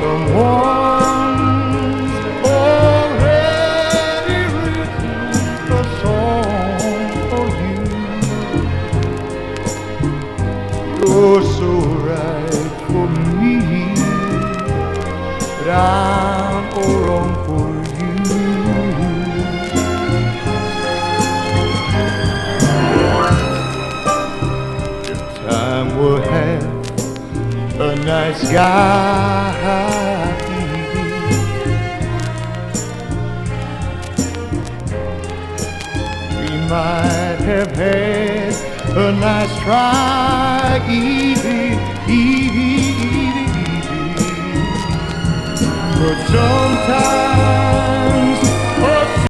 Someone's already written a song for you. You're so right for me, but I'm all wrong for you. If time will have a nice guy, we might have had a nice try, Evie. But sometimes